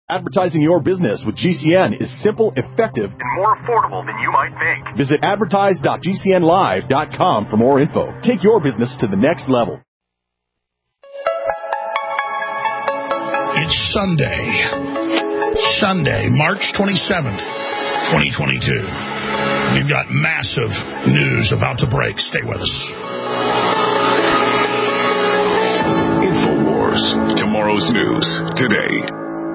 Advertising your business with GCN is simple, effective, and more affordable than you might think. Visit advertise.gcnlive.com for more info. Take your business to the next level. It's Sunday, March 27th, 2022. We've got massive news about to break. Stay with us. InfoWars. Tomorrow's news today.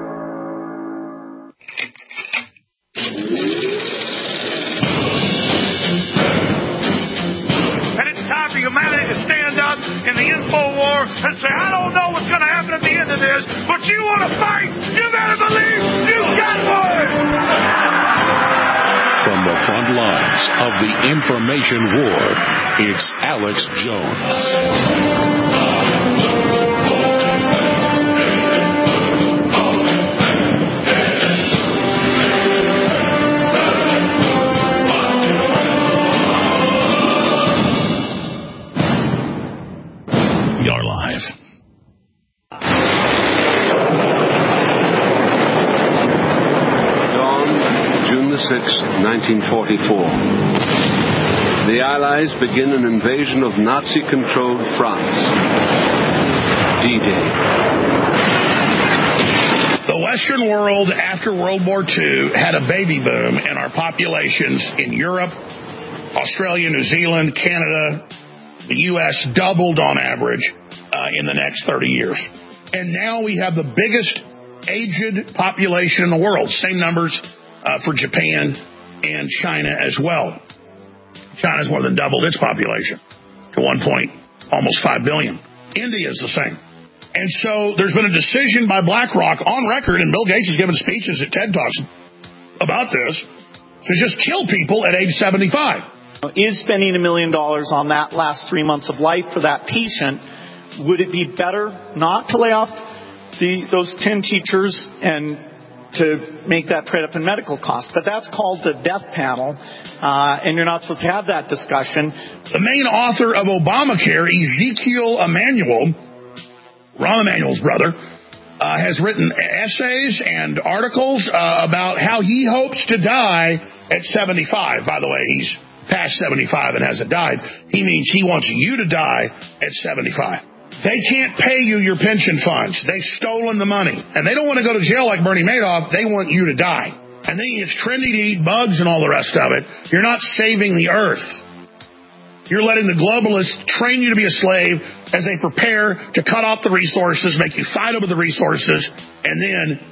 Humanity to stand up in the info war and say, I don't know what's going to happen at the end of this, but you want to fight, you better believe you got one! From the front lines of the information war, it's Alex Jones. You're live. Dawn, June the 6th, 1944. The Allies begin an invasion of Nazi-controlled France. D-Day. The Western world after World War II had a baby boom, and our populations in Europe, Australia, New Zealand, Canada, the U.S. doubled on average in the next 30 years. And now we have the biggest aged population in the world. Same numbers for Japan and China as well. China's more than doubled its population to almost 5 billion. India is the same. And so there's been a decision by BlackRock on record, and Bill Gates has given speeches at TED Talks about this, to just kill people at age 75. Is spending $1 million on that last 3 months of life for that patient, would it be better not to lay off those 10 teachers and to make that trade up in medical costs? But that's called the death panel, and you're not supposed to have that discussion. The main author of Obamacare, Ezekiel Emanuel, Rahm Emanuel's brother, has written essays and articles about how he hopes to die at 75. By the way, he's past 75 and hasn't died. He means he wants you to die at 75. They can't pay you your pension funds. They've stolen the money. And they don't want to go to jail like Bernie Madoff. They want you to die. And then it's trendy to eat bugs and all the rest of it. You're not saving the earth. You're letting the globalists train you to be a slave as they prepare to cut off the resources, make you fight over the resources, and then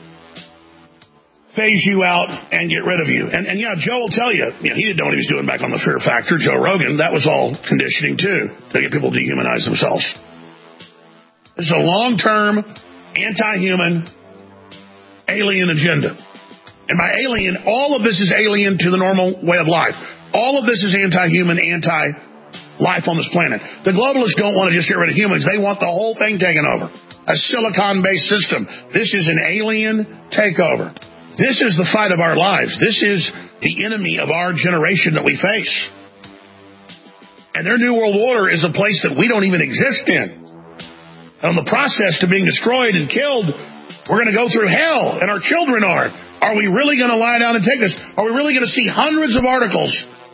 phase you out and get rid of you. And yeah, Joe will tell you, he didn't know what he was doing back on the Fear Factor. Joe Rogan, that was all conditioning too, to get people to dehumanize themselves. This is a long-term, anti-human, alien agenda. And by alien, all of this is alien to the normal way of life. All of this is anti-human, anti-life on this planet. The globalists don't want to just get rid of humans. They want the whole thing taken over. A silicon-based system. This is an alien takeover. This is the fight of our lives. This is the enemy of our generation that we face. And their New World Order is a place that we don't even exist in. On the process to being destroyed and killed, we're going to go through hell, and our children are. Are we really going to lie down and take this? Are we really going to see hundreds of articles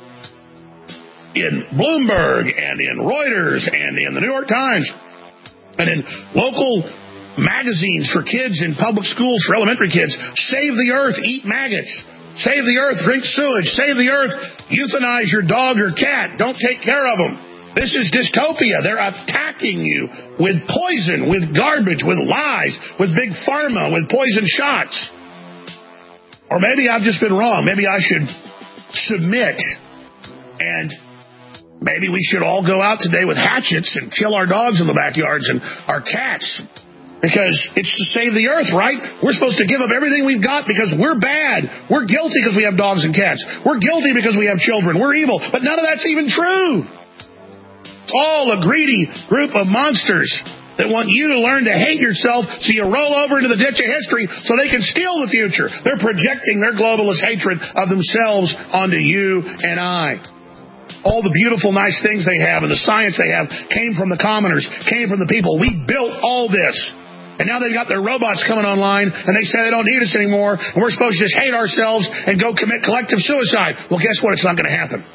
in Bloomberg and in Reuters and in the New York Times and in local magazines for kids in public schools for elementary kids? Save the earth, eat maggots. Save the earth, drink sewage. Save the earth, euthanize your dog or cat. Don't take care of them. This is dystopia. They're attacking you with poison, with garbage, with lies, with big pharma, with poison shots. Or maybe I've just been wrong. Maybe I should submit, and maybe we should all go out today with hatchets and kill our dogs in the backyards and our cats. Because it's to save the earth, right? We're supposed to give up everything we've got because we're bad. We're guilty because we have dogs and cats. We're guilty because we have children. We're evil. But none of that's even true. It's all a greedy group of monsters that want you to learn to hate yourself so you roll over into the ditch of history so they can steal the future. They're projecting their globalist hatred of themselves onto you and I. All the beautiful, nice things they have and the science they have came from the commoners, came from the people. We built all this. And now they've got their robots coming online, and they say they don't need us anymore, and we're supposed to just hate ourselves and go commit collective suicide. Well, guess what? It's not going to happen.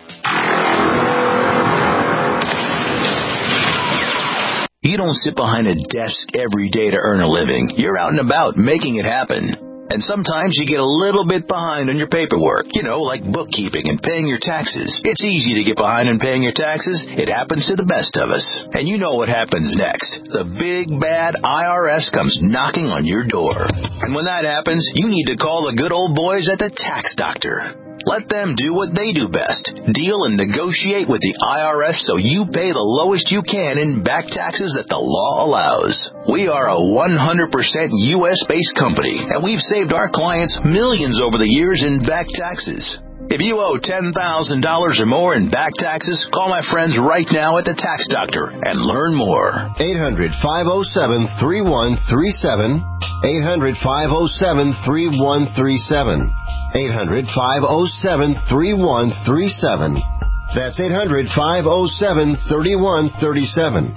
You don't sit behind a desk every day to earn a living. You're out and about making it happen. And sometimes you get a little bit behind on your paperwork, like bookkeeping and paying your taxes. It's easy to get behind on paying your taxes. It happens to the best of us. And you know what happens next. The big, bad IRS comes knocking on your door. And when that happens, you need to call the good old boys at the Tax Doctor. Let them do what they do best. Deal and negotiate with the IRS so you pay the lowest you can in back taxes that the law allows. We are a 100% U.S.-based company, and we've saved our clients millions over the years in back taxes. If you owe $10,000 or more in back taxes, call my friends right now at the Tax Doctor and learn more. 800-507-3137. 800-507-3137. 800-507-3137. That's 800-507-3137.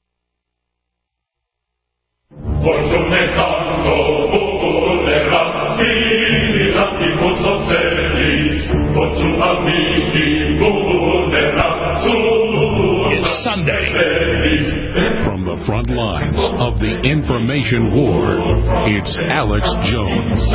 It's Sunday. From the front lines of the information war, it's Alex Jones.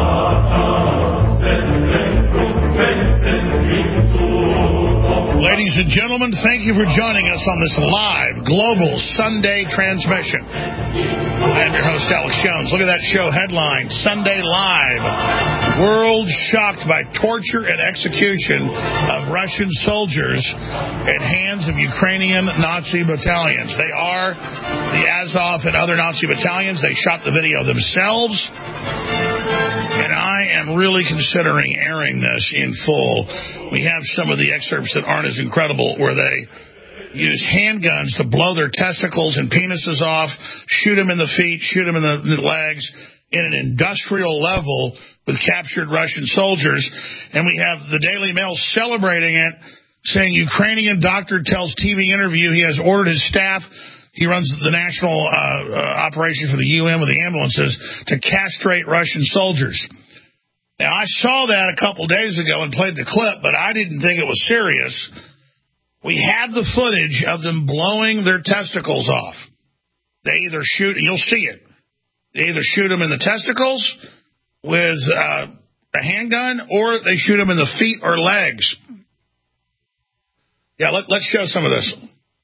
Ladies and gentlemen, thank you for joining us on this live global Sunday transmission. I am your host, Alex Jones. Look at that show headline, Sunday Live. World shocked by torture and execution of Russian soldiers at hands of Ukrainian Nazi battalions. They are the Azov and other Nazi battalions. They shot the video themselves. And I am really considering airing this in full. We have some of the excerpts that aren't as incredible, where they use handguns to blow their testicles and penises off, shoot them in the feet, shoot them in the legs, in an industrial level with captured Russian soldiers. And we have the Daily Mail celebrating it, saying Ukrainian doctor tells TV interview he has ordered his staff, he runs the national operation for the UN with the ambulances, to castrate Russian soldiers. Now, I saw that a couple days ago and played the clip, but I didn't think it was serious. We have the footage of them blowing their testicles off. They either shoot, and you'll see it, they either shoot them in the testicles with a handgun, or they shoot them in the feet or legs. Yeah, let's show some of this.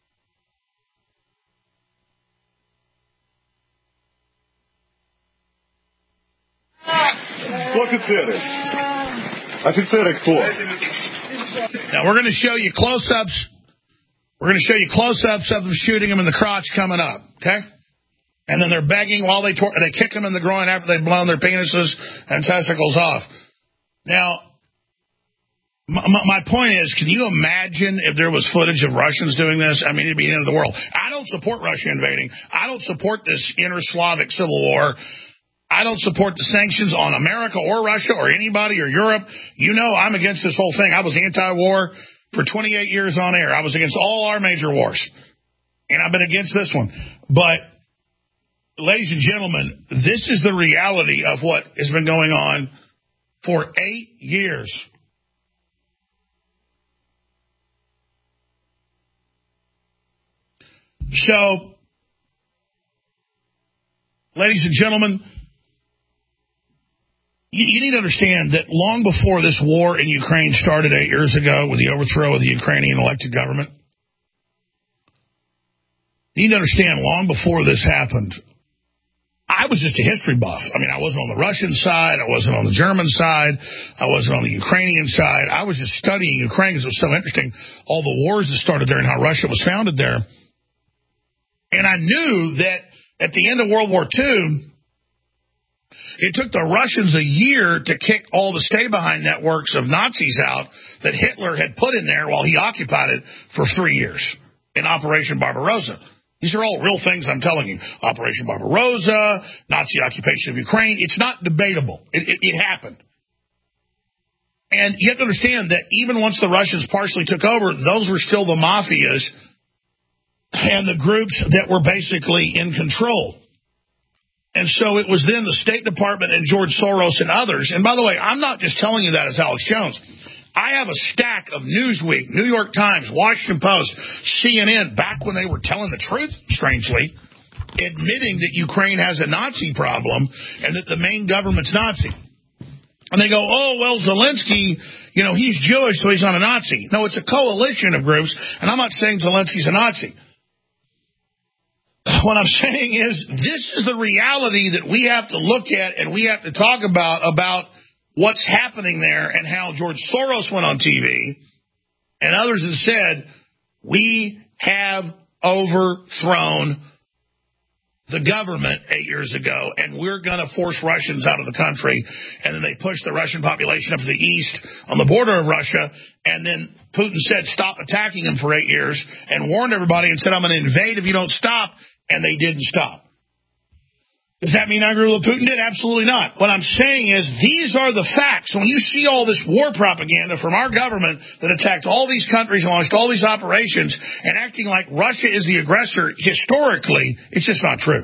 Now, we're going to show you close-ups. We're going to show you close-ups of them shooting them in the crotch coming up, okay? And then they're begging while they kick them in the groin after they've blown their penises and testicles off. Now, my point is, can you imagine if there was footage of Russians doing this? I mean, it'd be the end of the world. I don't support Russia invading. I don't support this inter-Slavic civil war. I don't support the sanctions on America or Russia or anybody or Europe. You know I'm against this whole thing. I was anti-war for 28 years on air. I was against all our major wars. And I've been against this one. But, ladies and gentlemen, this is the reality of what has been going on for 8 years. So, ladies and gentlemen, you need to understand that long before this war in Ukraine started 8 years ago with the overthrow of the Ukrainian elected government, you need to understand long before this happened, I was just a history buff. I mean, I wasn't on the Russian side. I wasn't on the German side. I wasn't on the Ukrainian side. I was just studying Ukraine because it was so interesting, all the wars that started there and how Russia was founded there. And I knew that at the end of World War II, it took the Russians a year to kick all the stay-behind networks of Nazis out that Hitler had put in there while he occupied it for 3 years in Operation Barbarossa. These are all real things I'm telling you. Operation Barbarossa, Nazi occupation of Ukraine. It's not debatable. It happened. And you have to understand that even once the Russians partially took over, those were still the mafias and the groups that were basically in control. And so it was then the State Department and George Soros and others. And by the way, I'm not just telling you that as Alex Jones. I have a stack of Newsweek, New York Times, Washington Post, CNN, back when they were telling the truth, strangely, admitting that Ukraine has a Nazi problem and that the main government's Nazi. And they go, oh, well, Zelensky, he's Jewish, so he's not a Nazi. No, it's a coalition of groups, and I'm not saying Zelensky's a Nazi. What I'm saying is this is the reality that we have to look at and we have to talk about what's happening there and how George Soros went on TV and others have said, we have overthrown the government 8 years ago, and we're going to force Russians out of the country. And then they pushed the Russian population up to the east on the border of Russia. And then Putin said, stop attacking them for 8 years and warned everybody and said, I'm going to invade if you don't stop. And they didn't stop. Does that mean I agree with what Putin did? Absolutely not. What I'm saying is these are the facts. When you see all this war propaganda from our government that attacked all these countries and launched all these operations and acting like Russia is the aggressor, historically, it's just not true.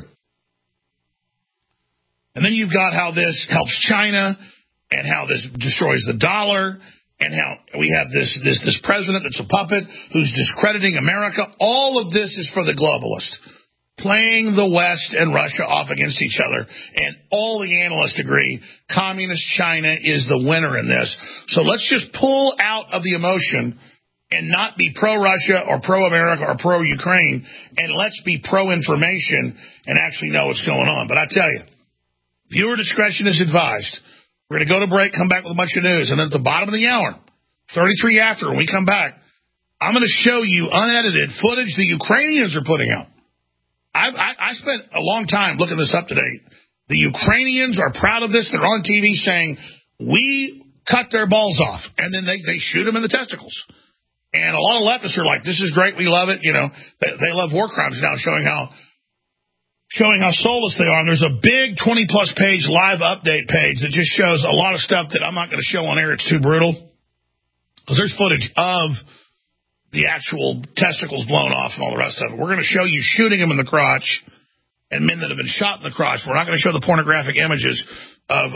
And then you've got how this helps China and how this destroys the dollar and how we have this president that's a puppet who's discrediting America. All of this is for the globalist, playing the West and Russia off against each other. And all the analysts agree communist China is the winner in this. So let's just pull out of the emotion and not be pro-Russia or pro-America or pro-Ukraine, and let's be pro-information and actually know what's going on. But I tell you, viewer discretion is advised. We're going to go to break, come back with a bunch of news, and then at the bottom of the hour, 33 after, when we come back, I'm going to show you unedited footage the Ukrainians are putting out. I spent a long time looking this up today. The Ukrainians are proud of this. They're on TV saying, we cut their balls off. And then they shoot them in the testicles. And a lot of leftists are like, this is great. We love it. They love war crimes now, showing how soulless they are. And there's a big 20-plus page live update page that just shows a lot of stuff that I'm not going to show on air. It's too brutal. Because there's footage of the actual testicles blown off and all the rest of it. We're going to show you shooting them in the crotch and men that have been shot in the crotch. We're not going to show the pornographic images of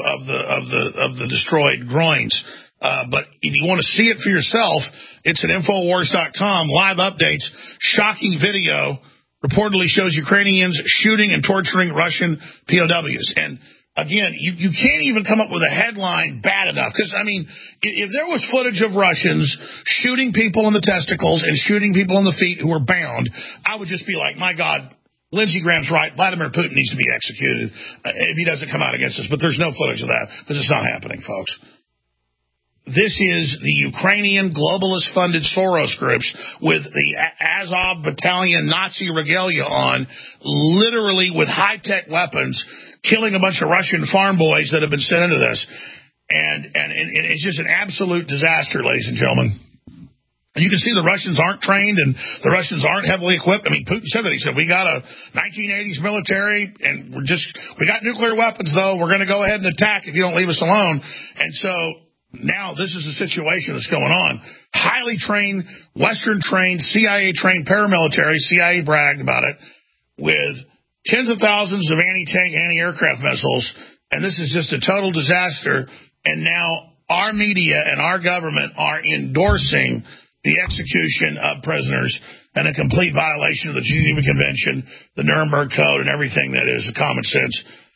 the destroyed groins. But if you want to see it for yourself, it's at Infowars.com. Live updates, shocking video, reportedly shows Ukrainians shooting and torturing Russian POWs. And again, you can't even come up with a headline bad enough. Because, if there was footage of Russians shooting people in the testicles and shooting people in the feet who were bound, I would just be like, my God, Lindsey Graham's right. Vladimir Putin needs to be executed if he doesn't come out against us. But there's no footage of that because it's not happening, folks. This is the Ukrainian globalist-funded Soros groups with the Azov Battalion Nazi regalia on, literally with high-tech weapons, killing a bunch of Russian farm boys that have been sent into this. And it's just an absolute disaster, ladies and gentlemen. And you can see the Russians aren't trained and the Russians aren't heavily equipped. Putin said that. He said, we got a 1980s military and we got nuclear weapons, though. We're going to go ahead and attack if you don't leave us alone. And so now this is the situation that's going on. Highly trained, Western-trained, CIA-trained paramilitary, CIA bragged about it, with tens of thousands of anti-tank, anti-aircraft missiles, and this is just a total disaster. And now our media and our government are endorsing the execution of prisoners and a complete violation of the Geneva Convention, the Nuremberg Code, and everything that is common sense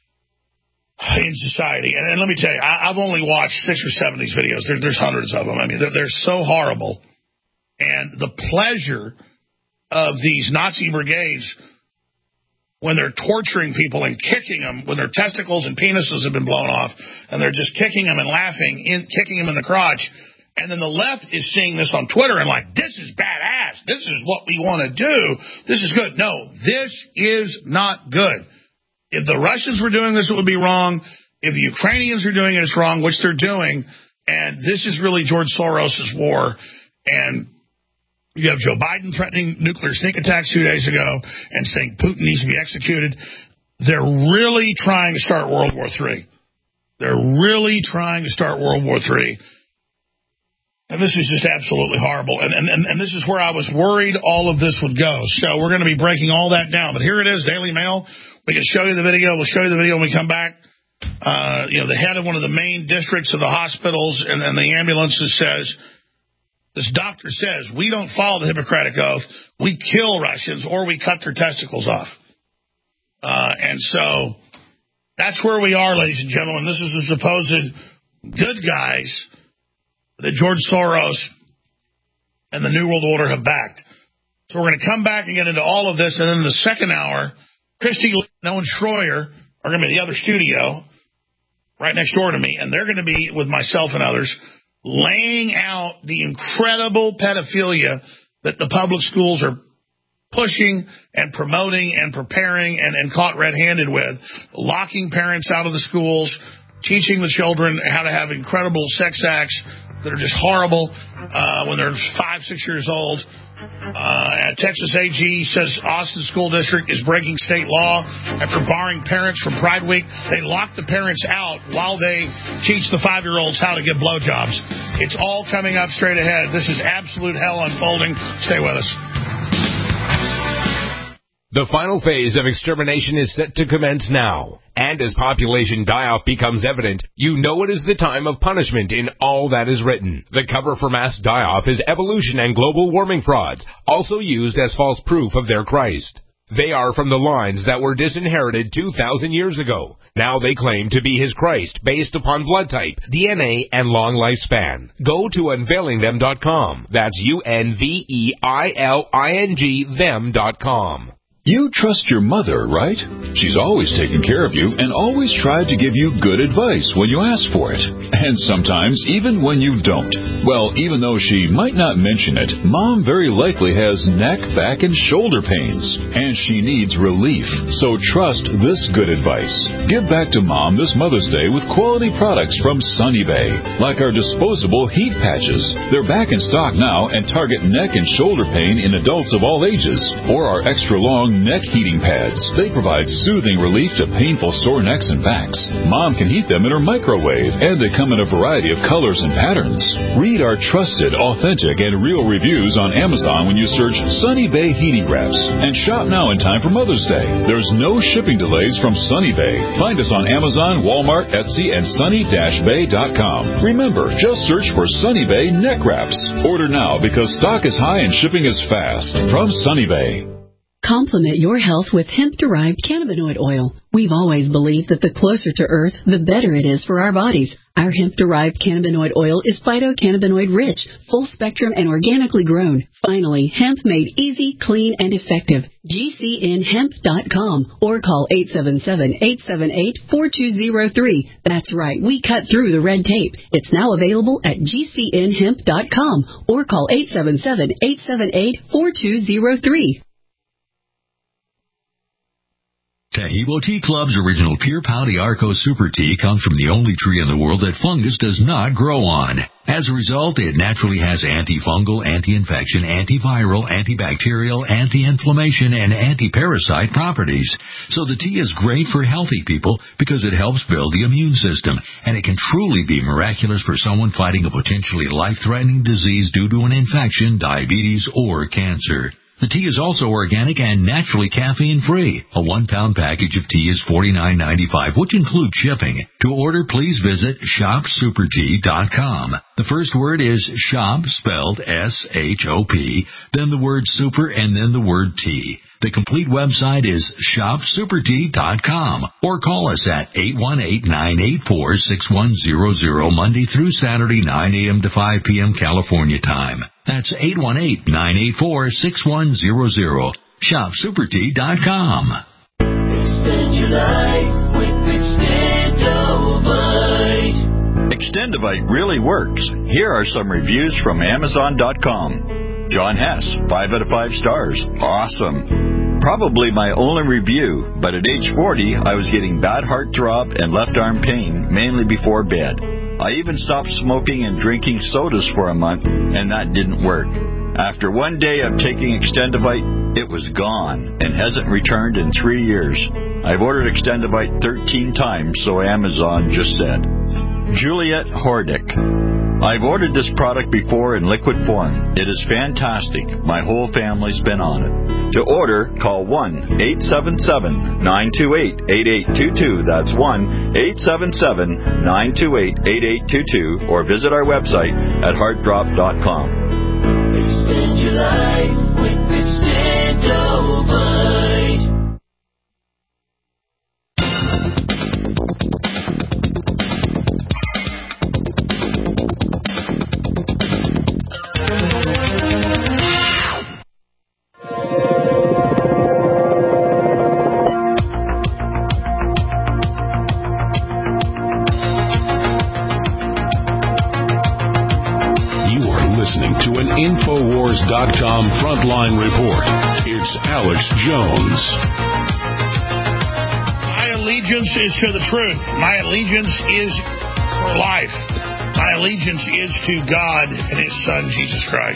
in society. And let me tell you, I've only watched 6 or 7 of these videos. There's hundreds of them. They're so horrible. And the pleasure of these Nazi brigades when they're torturing people and kicking them, when their testicles and penises have been blown off, and they're just kicking them and laughing, kicking them in the crotch. And then the left is seeing this on Twitter and like, this is badass. This is what we want to do. This is good. No, this is not good. If the Russians were doing this, it would be wrong. If the Ukrainians are doing it, it's wrong, which they're doing. And this is really George Soros' war. And you have Joe Biden threatening nuclear sneak attacks 2 days ago and saying Putin needs to be executed. They're really trying to start World War III. They're really trying to start World War III. And this is just absolutely horrible. And this is where I was worried all of this would go. So we're going to be breaking all that down. But here it is, Daily Mail. We can show you the video. We'll show you the video when we come back. The head of one of the main districts of the hospitals and the ambulances says, this doctor says, we don't follow the Hippocratic Oath. We kill Russians or we cut their testicles off. And so that's where we are, ladies and gentlemen. This is the supposed good guys that George Soros and the New World Order have backed. So we're going to come back and get into all of this. And then in the second hour, Christy and Owen Schroyer are going to be in the other studio right next door to me. And they're going to be with myself and others laying out the incredible pedophilia that the public schools are pushing and promoting and preparing and caught red-handed with, locking parents out of the schools, teaching the children how to have incredible sex acts that are just horrible when they're 5, 6 years old. Texas AG says Austin School District is breaking state law after barring parents from Pride Week. They lock the parents out while they teach the 5-year-olds how to get blowjobs. It's all coming up straight ahead. This is absolute hell unfolding. Stay with us. The final phase of extermination is set to commence now. And as population die-off becomes evident, you know it is the time of punishment in all that is written. The cover for mass die-off is evolution and global warming frauds, also used as false proof of their Christ. They are from the lines that were disinherited 2,000 years ago. Now they claim to be his Christ based upon blood type, DNA, and long lifespan. Go to unveilingthem.com. That's UNVEILING them.com. You trust your mother, right? She's always taken care of you and always tried to give you good advice when you ask for it. And sometimes even when you don't. Well, even though she might not mention it, Mom very likely has neck, back, and shoulder pains. And she needs relief. So trust this good advice. Give back to Mom this Mother's Day with quality products from Sunny Bay. Like our disposable heat patches. They're back in stock now and target neck and shoulder pain in adults of all ages. Or our extra long neck heating pads. They provide soothing relief to painful sore necks and backs. Mom can heat them in her microwave, and they come in a variety of colors and patterns. Read our trusted, authentic, and real reviews on Amazon when you search Sunny Bay Heating Wraps. And shop now in time for Mother's Day. There's no shipping delays from Sunny Bay. Find us on Amazon, Walmart, Etsy, and sunny-bay.com. Remember, just search for Sunny Bay Neck Wraps. Order now because stock is high and shipping is fast. From Sunny Bay. Complement your health with hemp-derived cannabinoid oil. We've always believed that the closer to Earth, the better it is for our bodies. Our hemp-derived cannabinoid oil is phytocannabinoid-rich, full-spectrum, and organically grown. Finally, hemp made easy, clean, and effective. GCNhemp.com or call 877-878-4203. That's right, we cut through the red tape. It's now available at GCNhemp.com or call 877-878-4203. Taheebo Tea Club's original Pure Pau d'Arco Super Tea comes from the only tree in the world that fungus does not grow on. As a result, it naturally has antifungal, anti-infection, antiviral, antibacterial, anti-inflammation, and anti-parasite properties. So the tea is great for healthy people because it helps build the immune system, and it can truly be miraculous for someone fighting a potentially life-threatening disease due to an infection, diabetes, or cancer. The tea is also organic and naturally caffeine-free. A 1-pound package of tea is $49.95, which includes shipping. To order, please visit shopsupertea.com. The first word is shop, spelled S-H-O-P, then the word super, and then the word tea. The complete website is shopsupertea.com or call us at 818-984-6100 Monday through Saturday, 9 a.m. to 5 p.m. California time. That's 818-984-6100. Shopsupertea.com. Extend your life with Extendovite. Extendovite really works. Here are some reviews from Amazon.com. John Hess, 5 out of 5 stars. Awesome. Probably my only review, but at age 40, I was getting bad heartthrob and left arm pain, mainly before bed. I even stopped smoking and drinking sodas for a month, and that didn't work. After one day of taking Extendovite, it was gone and hasn't returned in 3 years. I've ordered Extendovite 13 times, so Amazon just said. Juliet Hordick. I've ordered this product before in liquid form. It is fantastic. My whole family's been on it. To order, call 1-877-928-8822. That's 1-877-928-8822. Or visit our website at heartdrop.com. Extend your life with Extendovite. Infowars.com Frontline Report. It's Alex Jones. My allegiance is to the truth. My allegiance is for life. My allegiance is to God and His Son, Jesus Christ.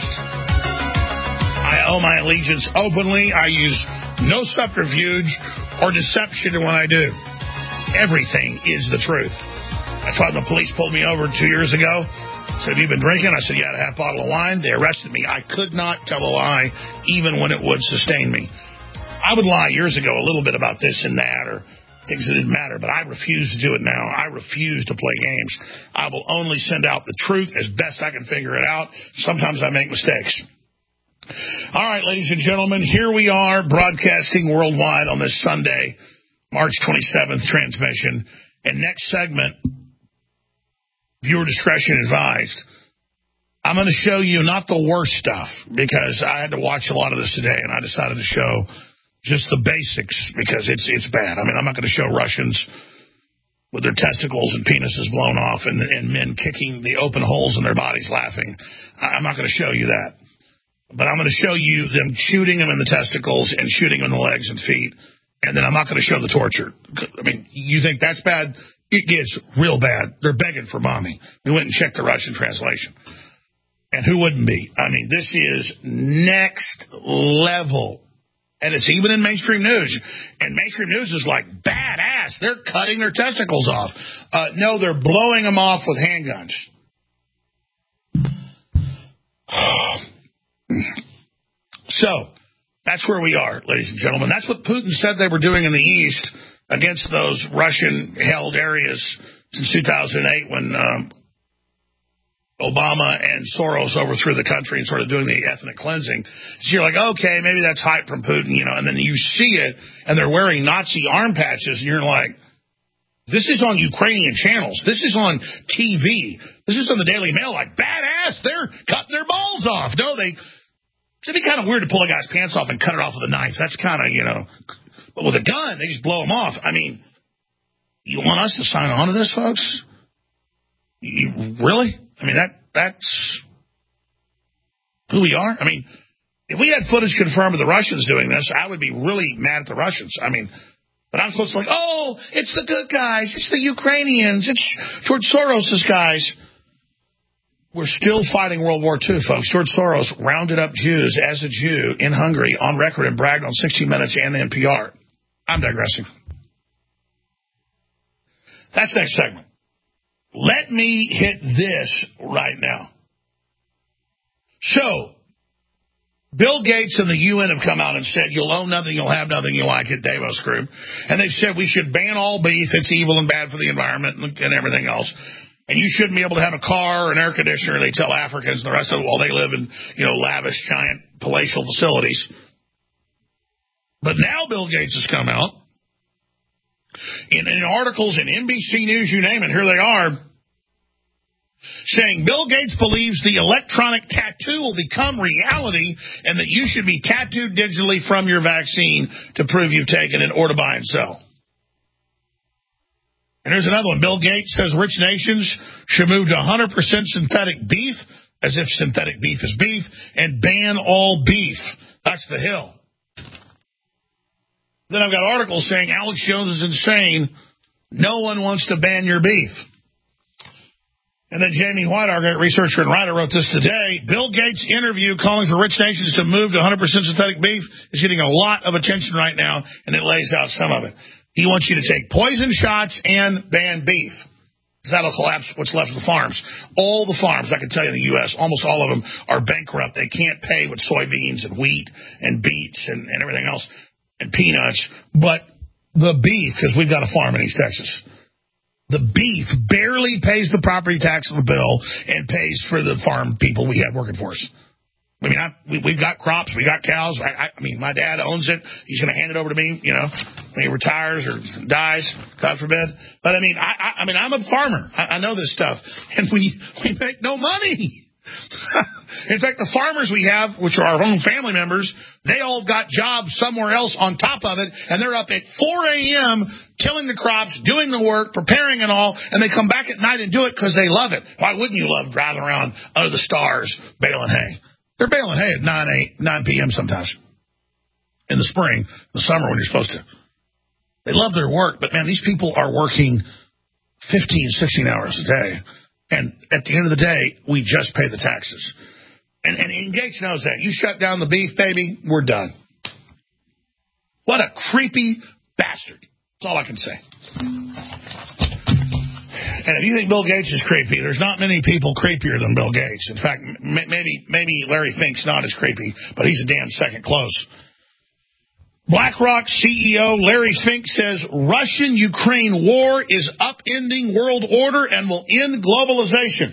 I owe my allegiance openly. I use no subterfuge or deception in what I do. Everything is the truth. That's why the police pulled me over 2 years ago. Said, have you been drinking? I said, yeah, I had a half bottle of wine. They arrested me. I could not tell a lie, even when it would sustain me. I would lie years ago a little bit about this and that, or things that didn't matter, but I refuse to do it now. I refuse to play games. I will only send out the truth as best I can figure it out. Sometimes I make mistakes. All right, ladies and gentlemen, here we are broadcasting worldwide on this Sunday, March 27th transmission. And next segment, viewer discretion advised. I'm going to show you not the worst stuff, because I had to watch a lot of this today, and I decided to show just the basics, because it's bad. I mean, I'm not going to show Russians with their testicles and penises blown off and men kicking the open holes in their bodies laughing. I'm not going to show you that. But I'm going to show you them shooting them in the testicles and shooting them in the legs and feet, and then I'm not going to show the torture. I mean, you think that's bad? It gets real bad. They're begging for mommy. We went and checked the Russian translation. And who wouldn't be? I mean, this is next level. And it's even in mainstream news. And mainstream news is like badass. They're cutting their testicles off. No, they're blowing them off with handguns. So, that's where we are, ladies and gentlemen. That's what Putin said they were doing in the East against those Russian-held areas since 2008 when Obama and Soros overthrew the country and started doing the ethnic cleansing. So you're like, okay, maybe that's hype from Putin, you know, and then you see it, and they're wearing Nazi arm patches, and you're like, this is on Ukrainian channels. This is on TV. This is on the Daily Mail, like, badass, they're cutting their balls off. No, it'd be kind of weird to pull a guy's pants off and cut it off with a knife. That's kind of, you know... But with a gun, they just blow them off. I mean, you want us to sign on to this, folks? Really? I mean, that's who we are? I mean, if we had footage confirmed of the Russians doing this, I would be really mad at the Russians. I mean, but I'm supposed to like, oh, it's the good guys. It's the Ukrainians. It's George Soros' guys. We're still fighting World War II, folks. George Soros rounded up Jews as a Jew in Hungary on record and bragged on 60 Minutes and NPR. I'm digressing. That's next segment. Let me hit this right now. So, Bill Gates and the UN have come out and said, you'll own nothing, you'll have nothing, you'll like it, Davos group. And they've said we should ban all beef, it's evil and bad for the environment and everything else. And you shouldn't be able to have a car or an air conditioner, they tell Africans and the rest of it while they live in, you know, lavish, giant, palatial facilities. But now Bill Gates has come out in articles in NBC News, you name it, here they are, saying Bill Gates believes the electronic tattoo will become reality and that you should be tattooed digitally from your vaccine to prove you've taken it or to buy and sell. And here's another one. Bill Gates says rich nations should move to 100% synthetic beef, as if synthetic beef is beef, and ban all beef. That's the hill. Then I've got articles saying Alex Jones is insane. No one wants to ban your beef. And then Jamie White, our great researcher and writer, wrote this today. Bill Gates' interview calling for rich nations to move to 100% synthetic beef is getting a lot of attention right now, and it lays out some of it. He wants you to take poison shots and ban beef. That'll collapse what's left of the farms. All the farms, I can tell you in the U.S., almost all of them are bankrupt. They can't pay with soybeans and wheat and beets and everything else and peanuts. But the beef, because we've got a farm in East Texas, the beef barely pays the property tax on the bill and pays for the farm people we have working for us. I mean, we've got crops, we got cows. I mean, my dad owns it. He's going to hand it over to me, when he retires or dies, God forbid. But I mean, I'm a farmer. I know this stuff, and we make no money. In fact, the farmers we have, which are our own family members, they all got jobs somewhere else on top of it, and they're up at 4 a.m. tilling the crops, doing the work, preparing it all, and they come back at night and do it because they love it. Why wouldn't you love driving around under the stars baling hay? They're baling hay at 9 p.m. sometimes in the spring, the summer when you're supposed to. They love their work, but, man, these people are working 15, 16 hours a day. And at the end of the day, we just pay the taxes. And Gates knows that. You shut down the beef, baby, we're done. What a creepy bastard. That's all I can say. And if you think Bill Gates is creepy, there's not many people creepier than Bill Gates. In fact, maybe Larry Fink's not as creepy, but he's a damn second close. BlackRock CEO Larry Fink says Russian-Ukraine war is upending world order and will end globalization.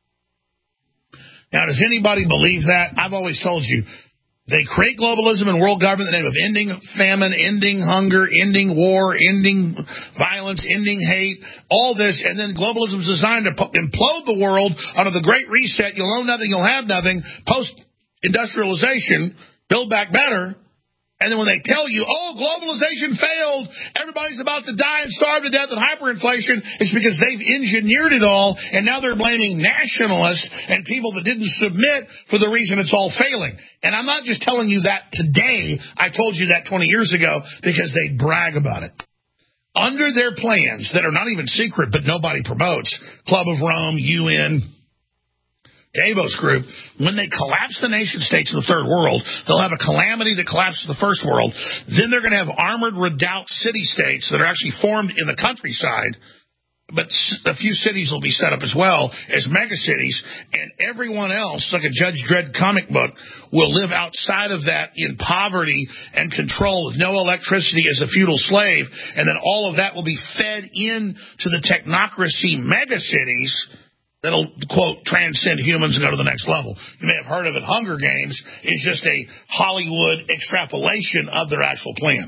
Now, does anybody believe that? I've always told you, they create globalism and world government in the name of ending famine, ending hunger, ending war, ending violence, ending hate, all this, and then globalism is designed to implode the world under the Great Reset. You'll own nothing, you'll have nothing. Post-industrialization, build back better. And then when they tell you, globalization failed, everybody's about to die and starve to death in hyperinflation, it's because they've engineered it all, and now they're blaming nationalists and people that didn't submit for the reason it's all failing. And I'm not just telling you that today. I told you that 20 years ago because they brag about it. Under their plans that are not even secret, but nobody promotes, Club of Rome, UN, Davos Group, when they collapse the nation states of the third world, they'll have a calamity that collapses the first world. Then they're going to have armored redoubt city-states that are actually formed in the countryside, but a few cities will be set up as well as megacities, and everyone else, like a Judge Dredd comic book, will live outside of that in poverty and control with no electricity as a feudal slave, and then all of that will be fed into the technocracy megacities that'll, quote, transcend humans and go to the next level. You may have heard of it. Hunger Games is just a Hollywood extrapolation of their actual plan.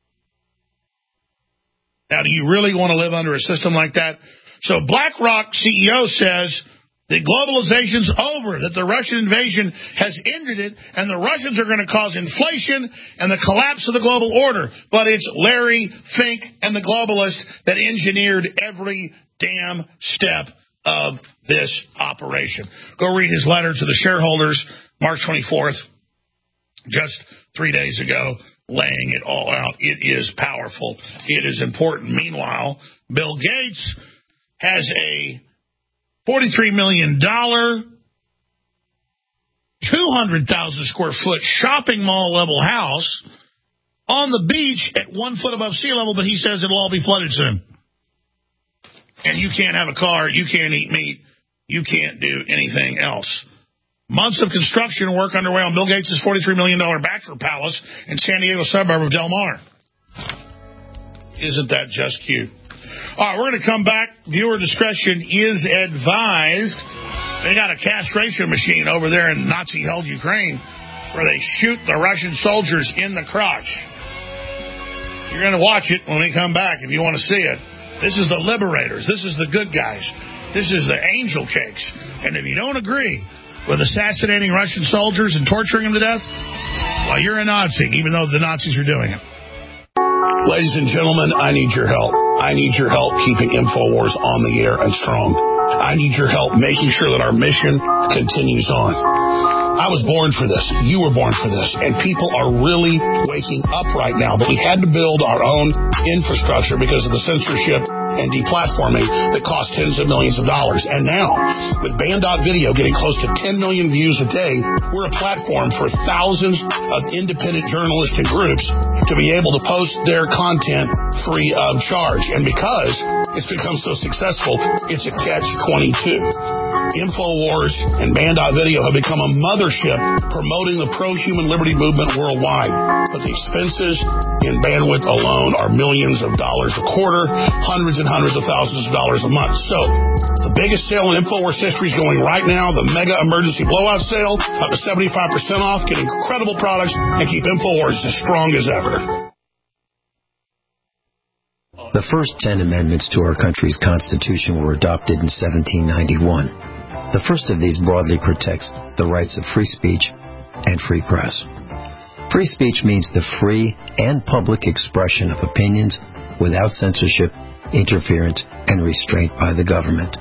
Now, do you really want to live under a system like that? So BlackRock CEO says that globalization's over, that the Russian invasion has ended it, and the Russians are going to cause inflation and the collapse of the global order. But it's Larry Fink and the globalists that engineered every damn step of this operation. Go read his letter to the shareholders, March 24th, just 3 days ago, laying it all out. It is powerful. It is important. Meanwhile, Bill Gates has a $43 million, 200,000 square foot shopping mall level house on the beach at 1 foot above sea level, but he says it'll all be flooded soon. And you can't have a car, you can't eat meat, you can't do anything else. Months of construction work underway on Bill Gates' $43 million bachelor palace in San Diego suburb of Del Mar. Isn't that just cute? All right, we're going to come back. Viewer discretion is advised. They got a castration machine over there in Nazi-held Ukraine where they shoot the Russian soldiers in the crotch. You're going to watch it when we come back if you want to see it. This is the liberators. This is the good guys. This is the angel cakes. And if you don't agree with assassinating Russian soldiers and torturing them to death, well, you're a Nazi, even though the Nazis are doing it. Ladies and gentlemen, I need your help. I need your help keeping InfoWars on the air and strong. I need your help making sure that our mission continues on. I was born for this. You were born for this. And people are really waking up right now. But we had to build our own infrastructure because of the censorship and deplatforming that cost tens of millions of dollars. And now, with Band.video getting close to 10 million views a day, we're a platform for thousands of independent journalists and groups to be able to post their content free of charge. And because it's become so successful, it's a catch-22. InfoWars and Band.video have become a mothership promoting the pro-human liberty movement worldwide. But the expenses in bandwidth alone are millions of dollars a quarter, hundreds and hundreds of thousands of dollars a month. So, the biggest sale in InfoWars history is going right now, the mega emergency blowout sale, up to 75% off, get incredible products, and keep InfoWars as strong as ever. The first 10 amendments to our country's Constitution were adopted in 1791. The first of these broadly protects the rights of free speech and free press. Free speech means the free and public expression of opinions without censorship, interference, and restraint by the government.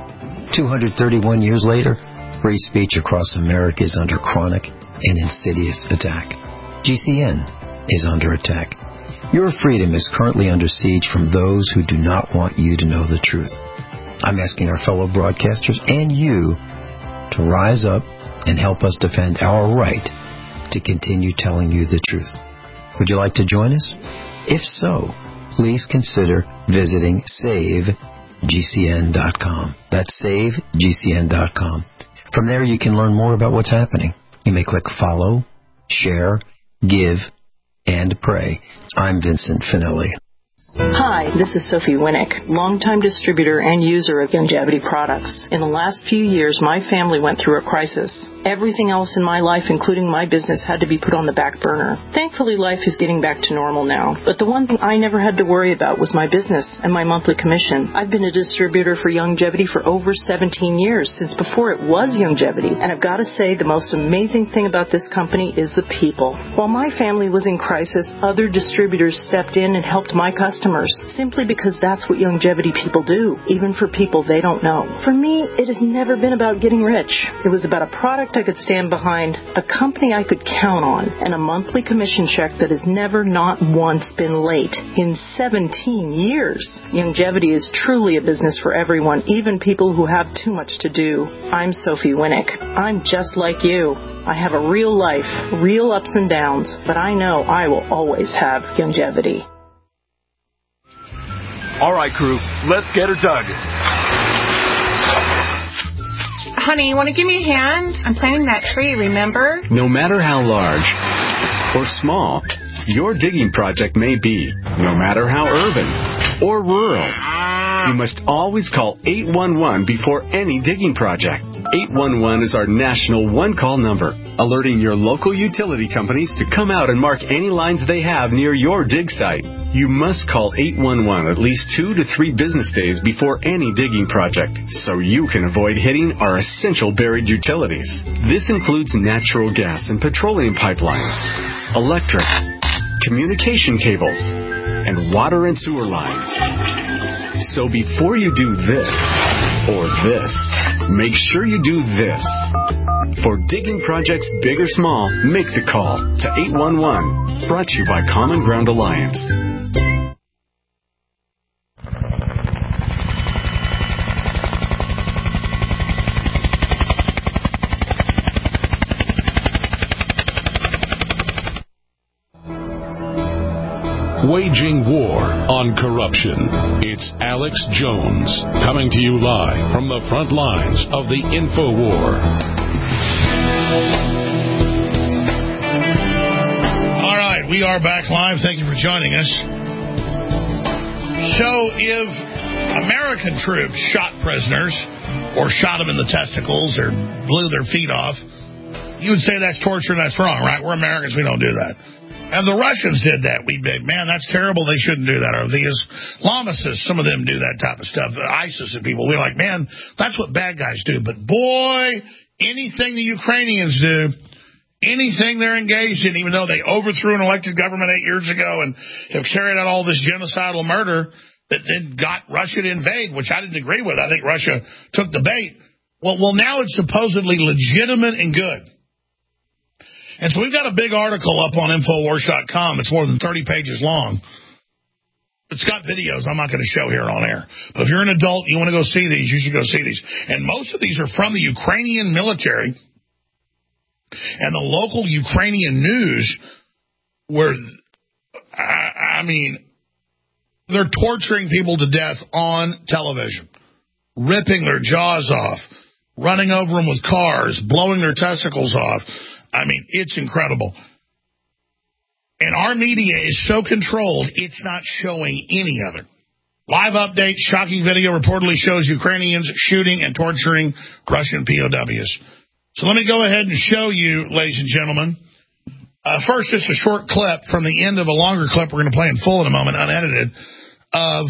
231 years later, free speech across America is under chronic and insidious attack. GCN is under attack. Your freedom is currently under siege from those who do not want you to know the truth. I'm asking our fellow broadcasters and you to rise up and help us defend our right to continue telling you the truth. Would you like to join us? If so, please consider visiting SaveGCN.com. That's SaveGCN.com. From there, you can learn more about what's happening. You may click follow, share, give, and pray. I'm Vincent Finelli. Hi, this is Sophie Winnick, longtime distributor and user of Youngevity products. In the last few years, my family went through a crisis. Everything else in my life, including my business, had to be put on the back burner. Thankfully, life is getting back to normal now. But the one thing I never had to worry about was my business and my monthly commission. I've been a distributor for Youngevity for over 17 years, since before it was Youngevity. And I've got to say, the most amazing thing about this company is the people. While my family was in crisis, other distributors stepped in and helped my customers, simply because that's what Youngevity people do, even for people they don't know. For me, it has never been about getting rich. It was about a product I could stand behind, a company I could count on, and a monthly commission check that has never not once been late in 17 years. Youngevity is truly a business for everyone, even people who have too much to do. I'm Sophie Winnick. I'm just like you. I have a real life, real ups and downs, but I know I will always have Youngevity. All right, crew, let's get her dug. Honey, you want to give me a hand? I'm planting that tree, remember? No matter how large or small your digging project may be, no matter how urban or rural, you must always call 811 before any digging project. 811 is our national one-call number, alerting your local utility companies to come out and mark any lines they have near your dig site. You must call 811 at least 2 to 3 business days before any digging project, so you can avoid hitting our essential buried utilities. This includes natural gas and petroleum pipelines, electric, communication cables, and water and sewer lines. So before you do this or this, make sure you do this. For digging projects big or small, make the call to 811. Brought to you by Common Ground Alliance. Waging war on corruption. It's Alex Jones coming to you live from the front lines of the InfoWar. All right, we are back live. Thank you for joining us. So if American troops shot prisoners or shot them in the testicles or blew their feet off, you would say that's torture and that's wrong, right? We're Americans. We don't do that. And the Russians did that. We'd be, man, that's terrible. They shouldn't do that. Or the Islamicists, some of them do that type of stuff. The ISIS and people, we're like, man, that's what bad guys do. But boy, anything the Ukrainians do, anything they're engaged in, even though they overthrew an elected government 8 years ago and have carried out all this genocidal murder that then got Russia to invade, which I didn't agree with. I think Russia took the bait. Well, now it's supposedly legitimate and good. And so we've got a big article up on Infowars.com. It's more than 30 pages long. It's got videos I'm not going to show here on air. But if you're an adult, you want to go see these, you should go see these. And most of these are from the Ukrainian military and the local Ukrainian news where, I mean, they're torturing people to death on television, ripping their jaws off, running over them with cars, blowing their testicles off. I mean, it's incredible. And our media is so controlled, it's not showing any of it. Live update, shocking video reportedly shows Ukrainians shooting and torturing Russian POWs. So let me go ahead and show you, ladies and gentlemen. First, just a short clip from the end of a longer clip we're going to play in full in a moment, unedited, of...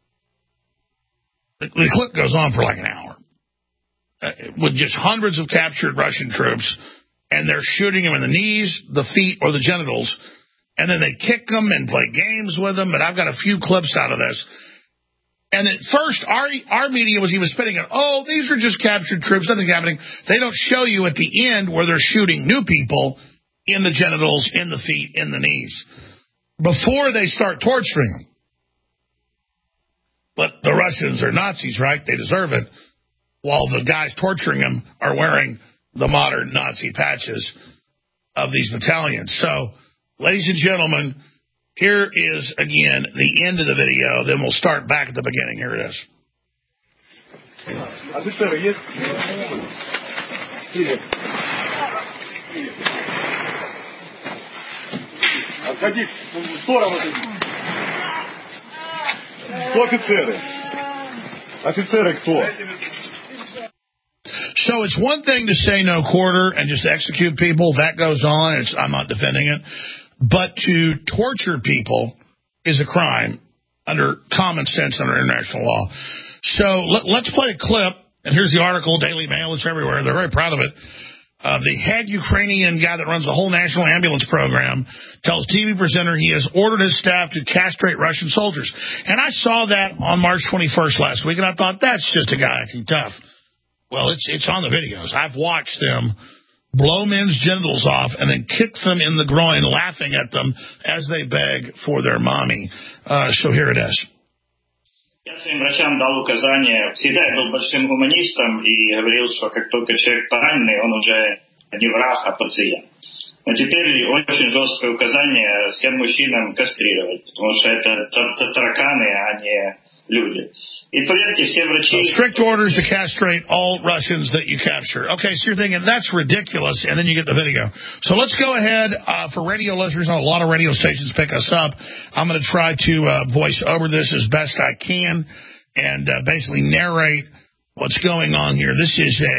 The clip goes on for like an hour. With just hundreds of captured Russian troops, and they're shooting them in the knees, the feet, or the genitals, and then they kick them and play games with them, but I've got a few clips out of this. And at first, our media was even spinning it, oh, these are just captured troops, nothing's happening. They don't show you at the end where they're shooting new people in the genitals, in the feet, in the knees, before they start torturing them. But the Russians are Nazis, right? They deserve it. While the guys torturing them are wearing the modern Nazi patches of these battalions. So, ladies and gentlemen, here is, again, the end of the video. Then we'll start back at the beginning. Here it is. Офицеры есть? Привет. Отходи, в сторону отойди. Кто офицеры? Офицеры кто? So it's one thing to say no quarter and just execute people. That goes on. I'm not defending it. But to torture people is a crime under common sense, under international law. So let's play a clip. And here's the article, Daily Mail. It's everywhere. They're very proud of it. The head Ukrainian guy that runs the whole national ambulance program tells TV presenter he has ordered his staff to castrate Russian soldiers. And I saw that on March 21st last week, and I thought, that's just a guy acting tough. Well, it's on the videos. I've watched them blow men's genitals off and then kick them in the groin, laughing at them as they beg for their mommy. So here it is. Я своим врачам дал указание, всегда я был большим гуманистом и говорил, что как только человек пораненный, он уже не враг, а пациент. Но теперь очень жесткое указание всем мужчинам кастрировать, потому что это тараканы, а не люди. И поверьте, все врачи... Strict orders to castrate all Russians that you capture. Okay, so you're thinking, that's ridiculous, and then you get the video. So let's go ahead, for radio listeners, a lot of radio stations pick us up. I'm going to try to voice over this as best I can and basically narrate what's going on here. This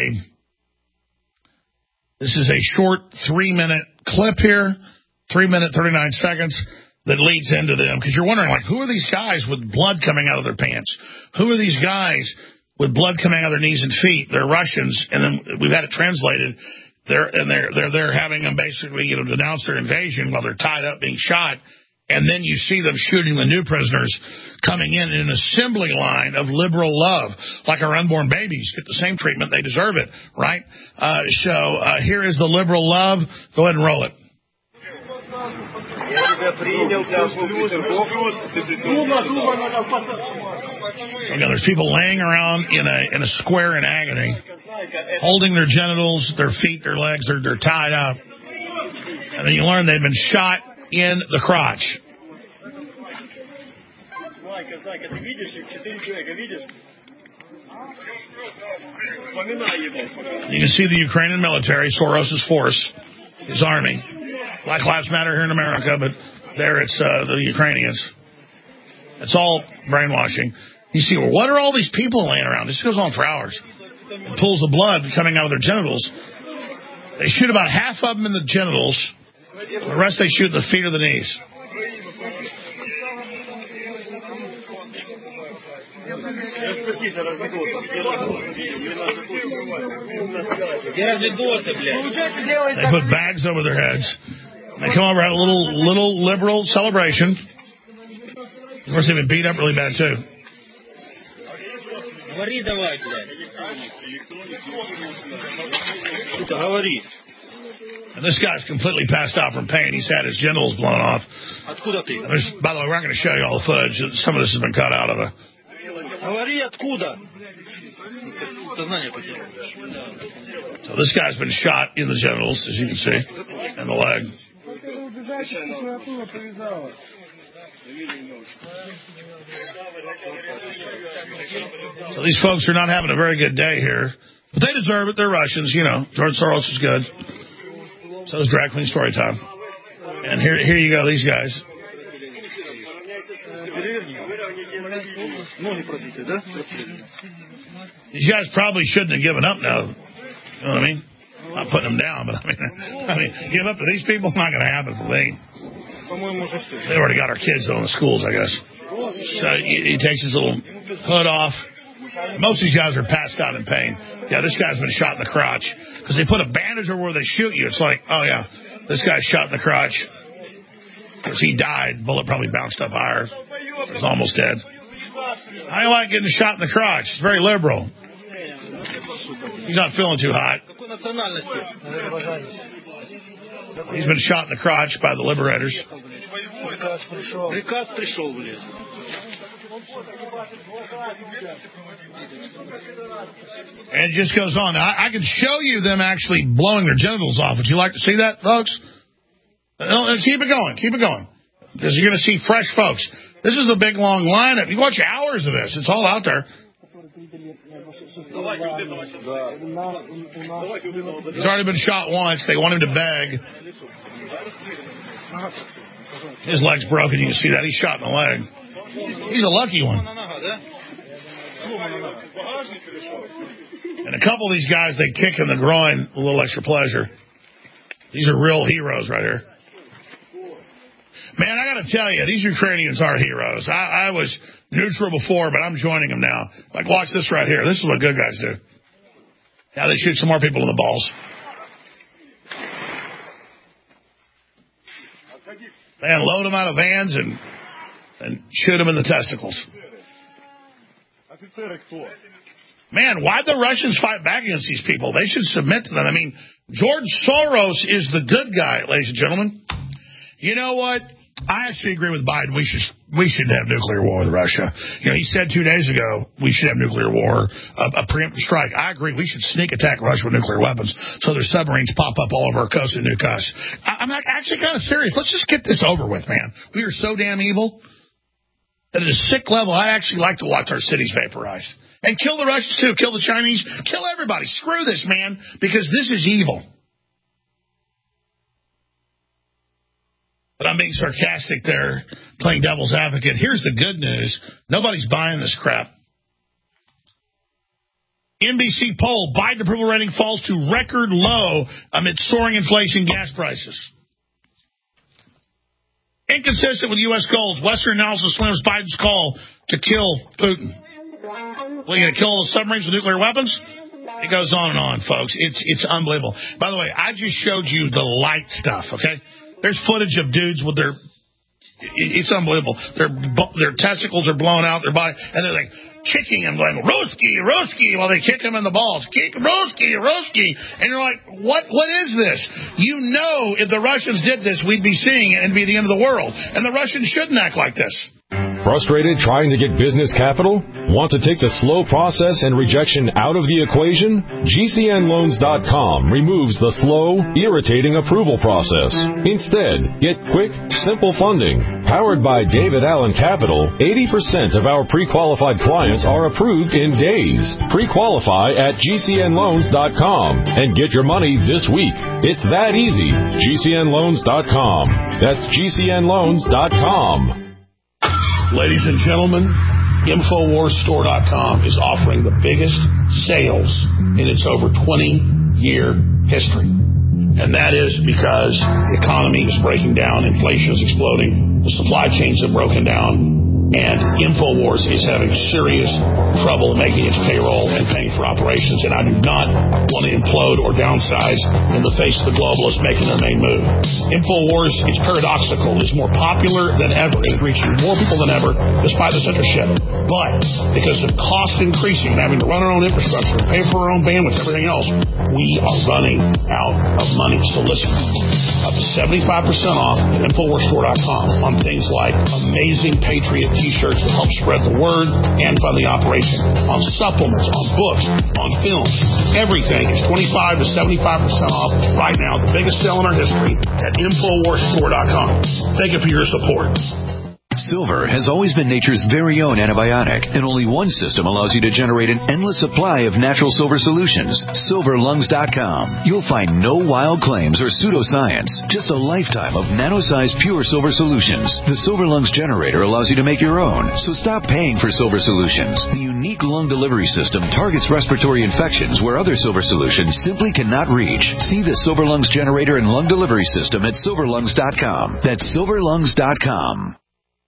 is a short 3-minute clip here, 3 minute, 39 seconds, that leads into them. Because you're wondering, like, who are these guys with blood coming out of their pants? Who are these guys with blood coming out of their knees and feet? They're Russians, and then we've had it translated. They're having them basically, denounce their invasion while they're tied up being shot. And then you see them shooting the new prisoners coming in an assembly line of liberal love, like our unborn babies get the same treatment. They deserve it, right? So here is the liberal love. Go ahead and roll it. Again, there's people laying around in a square in agony, holding their genitals, their feet, their legs, they're tied up. And then you learn they've been shot in the crotch. You can see the Ukrainian military, Soros' force, his army. Black Lives Matter here in America, but there it's the Ukrainians. It's all brainwashing. You see, well, what are all these people laying around? This goes on for hours. It pulls the blood coming out of their genitals. They shoot about half of them in the genitals. The rest they shoot in the feet or the knees. They put bags over their heads. They come over at a little liberal celebration. Of course, they've been beat up really bad, too. And this guy's completely passed out from pain. He's had his genitals blown off. By the way, we're not going to show you all the footage. Some of this has been cut out of it. So this guy's been shot in the genitals, as you can see, and the leg. So these folks are not having a very good day here. But they deserve it. They're Russians, you know. George Soros is good. So is Drag Queen Story Time. And here you go, these guys. These guys probably shouldn't have given up now. You know what I mean? Not putting them down, but I mean, give up to these people? Not going to happen for me. They already got our kids, though, in the schools, I guess. So he takes his little hood off. Most of these guys are passed out in pain. Yeah, this guy's been shot in the crotch. Because they put a bandage over where they shoot you. It's like, oh, yeah, this guy's shot in the crotch. Because he died. Bullet probably bounced up higher. He's almost dead. How do you like getting shot in the crotch? It's very liberal. He's not feeling too hot. He's been shot in the crotch by the liberators. And it just goes on. I can show you them actually blowing their genitals off. Would you like to see that, folks? Keep it going. Keep it going. Because you're going to see fresh folks. This is a big, long lineup. You watch hours of this. It's all out there. He's already been shot once. They want him to beg. His leg's broken. You can see that. He's shot in the leg. He's a lucky one. And a couple of these guys, they kick in the groin, a little extra pleasure. These are real heroes right here. Man, I got to tell you, these Ukrainians are heroes. I was neutral before, but I'm joining them now. Like, watch this right here. This is what good guys do. Now they shoot some more people in the balls. They unload them out of vans and shoot them in the testicles. Man, why'd the Russians fight back against these people? They should submit to them. I mean, George Soros is the good guy, ladies and gentlemen. You know what? I actually agree with Biden. We should have nuclear war with Russia. You know, he said 2 days ago we should have nuclear war, a preemptive strike. I agree. We should sneak attack Russia with nuclear weapons so their submarines pop up all over our coast and nuke us. I'm actually kind of serious. Let's just get this over with, man. We are so damn evil that at a sick level, I actually like to watch our cities vaporize. And kill the Russians, too. Kill the Chinese. Kill everybody. Screw this, man, because this is evil. But I'm being sarcastic there, playing devil's advocate. Here's the good news. Nobody's buying this crap. NBC poll, Biden approval rating falls to record low amid soaring inflation, gas prices. Inconsistent with U.S. goals, Western analysis slams Biden's call to kill Putin. We're going to kill the submarines with nuclear weapons? It goes on, folks. It's unbelievable. By the way, I just showed you the light stuff, okay? There's footage of dudes with their... It's unbelievable. Their testicles are blown out, their body, and they're like kicking them, going, Ruski, while they kick them in the balls. Kick, Ruski. And you're like, what is this? You know if the Russians did this, we'd be seeing it and it'd be the end of the world. And the Russians shouldn't act like this. Frustrated trying to get business capital? Want to take the slow process and rejection out of the equation? GCNLoans.com removes the slow, irritating approval process. Instead, get quick, simple funding. Powered by David Allen Capital, 80% of our pre-qualified clients are approved in days. Pre-qualify at GCNLoans.com and get your money this week. It's that easy. GCNLoans.com. That's GCNLoans.com. Ladies and gentlemen, InfoWarsStore.com is offering the biggest sales in its over 20-year history. And that is because the economy is breaking down, inflation is exploding, the supply chains have broken down, And InfoWars is having serious trouble making its payroll and paying for operations, and I do not want to implode or downsize in the face of the globalists making their main move. InfoWars is paradoxical, is more popular than ever, and is reaching more people than ever despite the censorship. But because of cost increasing and having to run our own infrastructure, pay for our own bandwidth, everything else, we are running out of money. So listen, up to 75% off at InfoWarsStore.com on things like amazing Patriot t-shirts that help spread the word and fund the operation, on supplements, on books, on films. Everything is 25 to 75% off right now, the biggest sale in our history at InfoWarsStore.com. Thank you for your support. Silver has always been nature's very own antibiotic, and only one system allows you to generate an endless supply of natural silver solutions. SilverLungs.com. You'll find no wild claims or pseudoscience, just a lifetime of nano-sized pure silver solutions. The Silver Lungs generator allows you to make your own, so stop paying for silver solutions. The unique lung delivery system targets respiratory infections where other silver solutions simply cannot reach. See the Silver Lungs generator and lung delivery system at SilverLungs.com. That's SilverLungs.com.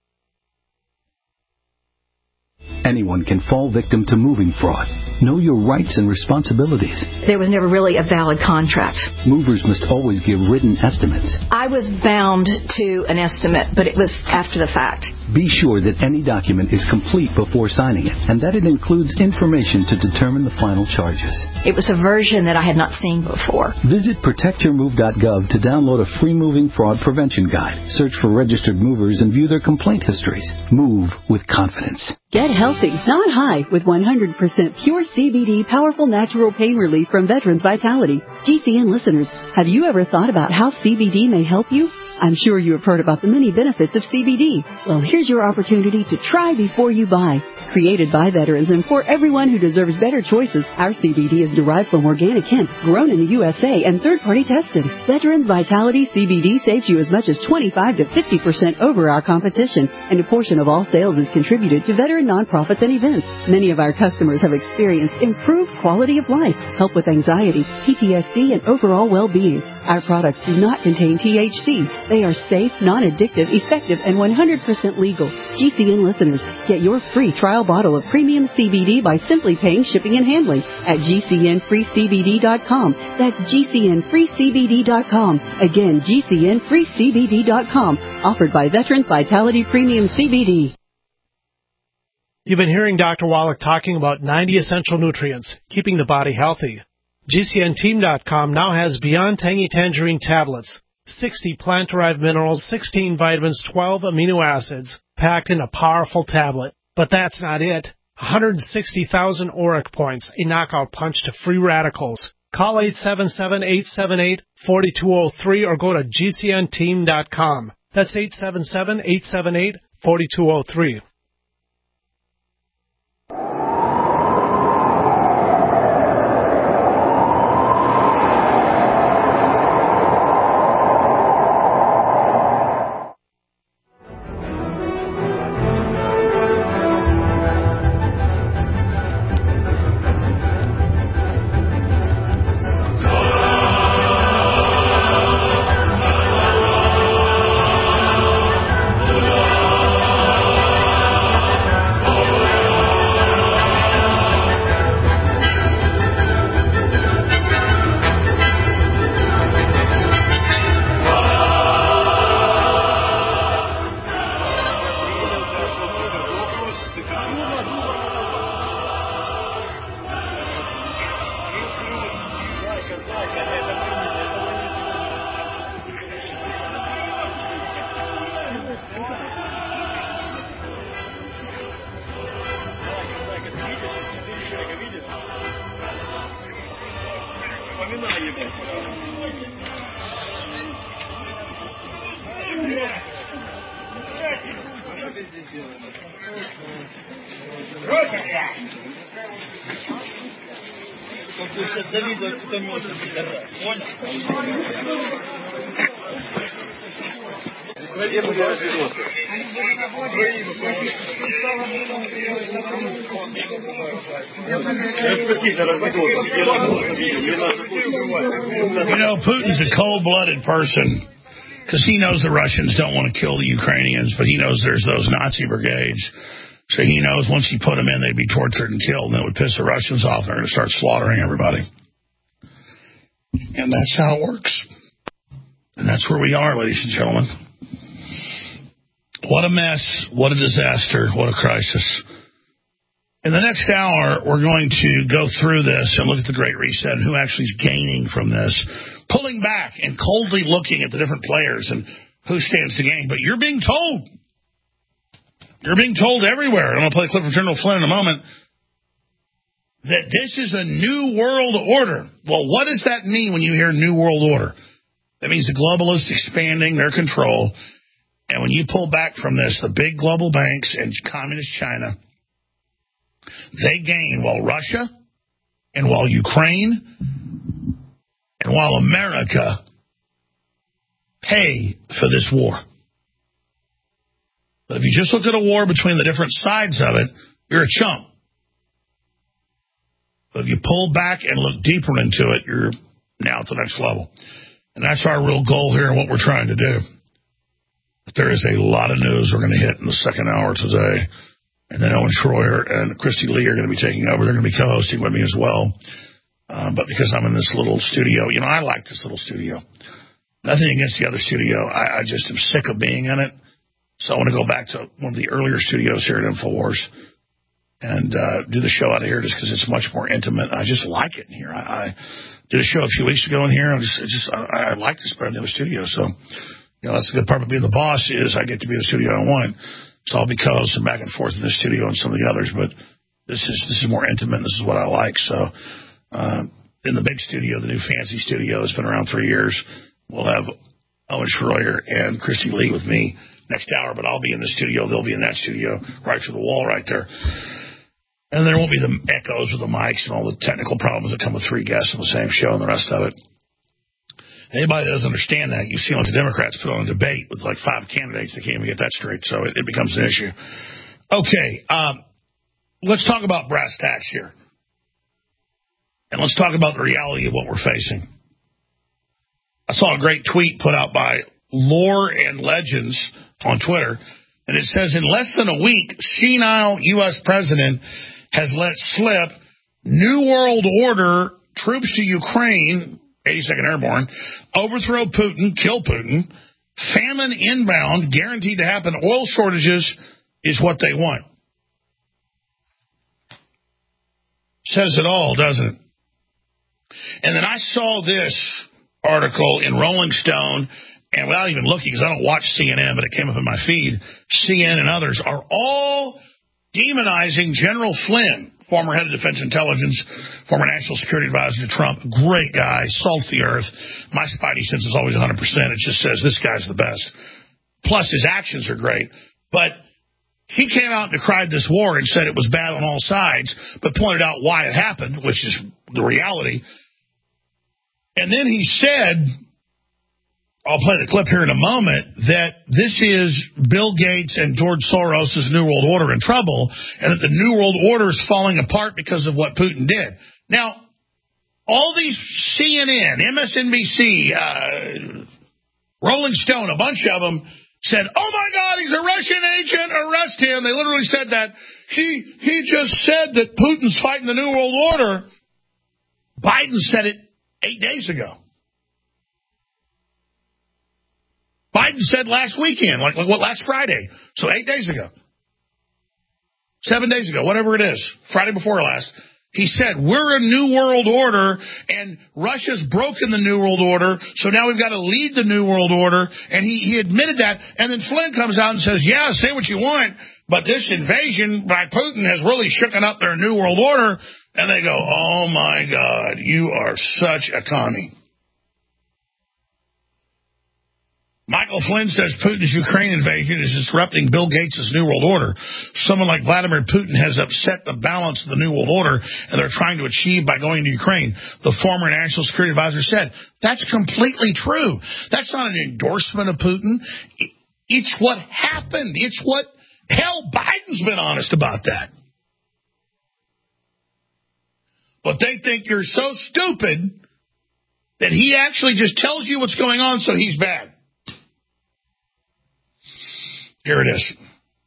Anyone can fall victim to moving fraud. Know your rights and responsibilities. There was never really a valid contract. Movers must always give written estimates. I was bound to an estimate, but it was after the fact. Be sure that any document is complete before signing it, and that it includes information to determine the final charges. It was a version that I had not seen before. Visit protectyourmove.gov to download a free moving fraud prevention guide. Search for registered movers and view their complaint histories. Move with confidence. Get healthy, not high, with 100% pure CBD powerful natural pain relief from Veterans Vitality. GCN listeners, have you ever thought about how CBD may help you? I'm sure you have heard about the many benefits of CBD. Well, here's your opportunity to try before you buy. Created by veterans and for everyone who deserves better choices, our CBD is derived from organic hemp, grown in the USA, and third-party tested. Veterans Vitality CBD saves you as much as 25 to 50% over our competition, and a portion of all sales is contributed to veteran nonprofits and events. Many of our customers have experienced improved quality of life, help with anxiety, PTSD, and overall well-being. Our products do not contain THC. They are safe, non-addictive, effective, and 100% legal. GCN listeners, get your free trial bottle of premium CBD by simply paying shipping and handling at GCNFreeCBD.com. That's GCNFreeCBD.com. Again, GCNFreeCBD.com. Offered by Veterans Vitality Premium CBD. You've been hearing Dr. Wallach talking about 90 essential nutrients, keeping the body healthy. GCNteam.com now has Beyond Tangy Tangerine tablets, 60 plant-derived minerals, 16 vitamins, 12 amino acids, packed in a powerful tablet. But that's not it. 160,000 ORAC points, a knockout punch to free radicals. Call 877-878-4203 or go to GCNteam.com. That's 877-878-4203. Putin's a cold-blooded person. Because he knows the Russians don't want to kill the Ukrainians, but he knows there's those Nazi brigades. So he knows once he put them in, they'd be tortured and killed, and it would piss the Russians off. They're going to start slaughtering everybody. And that's how it works. And that's where we are, ladies and gentlemen. What a mess. What a disaster. What a crisis. In the next hour, we're going to go through this and look at the Great Reset and who actually is gaining from this, pulling back and coldly looking at the different players and who stands to gain. But you're being told. You're being told everywhere. I'm going to play a clip from General Flynn in a moment. That this is a new world order. Well, what does that mean when you hear new world order? That means the globalists expanding their control. And when you pull back from this, the big global banks and communist China, they gain while Russia and while Ukraine and while America pay for this war. But if you just look at a war between the different sides of it, you're a chump. But if you pull back and look deeper into it, you're now at the next level. And that's our real goal here and what we're trying to do. But there is a lot of news we're going to hit in the second hour today. And then Owen Schroyer and Christy Lee are going to be taking over. They're going to be co-hosting with me as well. But because I'm in this little studio, I like this little studio. Nothing against the other studio. I just am sick of being in it. So I want to go back to one of the earlier studios here at InfoWars and do the show out of here just because it's much more intimate. I just like it in here. I did a show a few weeks ago in here. I like this better than the other studio. So, that's the good part of being the boss is I get to be in the studio I want. It's all because I'm back and forth in this studio and some of the others, but this is more intimate. This is what I like. So, in the big studio, the new fancy studio that's been around 3 years, we'll have Owen Schroyer and Christy Lee with me next hour, but I'll be in the studio. They'll be in that studio right through the wall right there. And there won't be the echoes with the mics and all the technical problems that come with 3 guests on the same show and the rest of it. Anybody that doesn't understand that, you see what the Democrats put on a debate with like 5 candidates. They can't even get that straight, so it becomes an issue. Okay, let's talk about brass tacks here. And let's talk about the reality of what we're facing. I saw a great tweet put out by Lore and Legends on Twitter, and it says, in less than a week, senile U.S. president has let slip New World Order troops to Ukraine, 82nd Airborne, overthrow Putin, kill Putin, famine inbound, guaranteed to happen, oil shortages is what they want. Says it all, doesn't it? And then I saw this article in Rolling Stone, and without even looking, because I don't watch CNN, but it came up in my feed, CNN and others are all demonizing General Flynn, former head of Defense Intelligence, former National Security Advisor to Trump, great guy, salt the earth. My spidey sense is always 100%. It just says this guy's the best. Plus, his actions are great. But he came out and decried this war and said it was bad on all sides, but pointed out why it happened, which is the reality. And then he said, I'll play the clip here in a moment, that this is Bill Gates and George Soros' New World Order in trouble, and that the New World Order is falling apart because of what Putin did. Now, all these CNN, MSNBC, Rolling Stone, a bunch of them said, oh my God, he's a Russian agent, arrest him. They literally said that. He just said that Putin's fighting the New World Order. Biden said it 8 days ago. Biden said last weekend, like last Friday, so 8 days ago, 7 days ago, whatever it is, Friday before last, he said, we're a new world order, and Russia's broken the new world order, so now we've got to lead the new world order, and he admitted that, and then Flynn comes out and says, yeah, say what you want, but this invasion by Putin has really shooken up their new world order, and they go, oh my God, you are such a commie. Michael Flynn says Putin's Ukraine invasion is disrupting Bill Gates' New World Order. Someone like Vladimir Putin has upset the balance of the New World Order, and they're trying to achieve by going to Ukraine. The former National Security Advisor said, that's completely true. That's not an endorsement of Putin. It's what happened. It's what, hell, Biden's been honest about that. But they think you're so stupid that he actually just tells you what's going on, so he's bad. Here it is.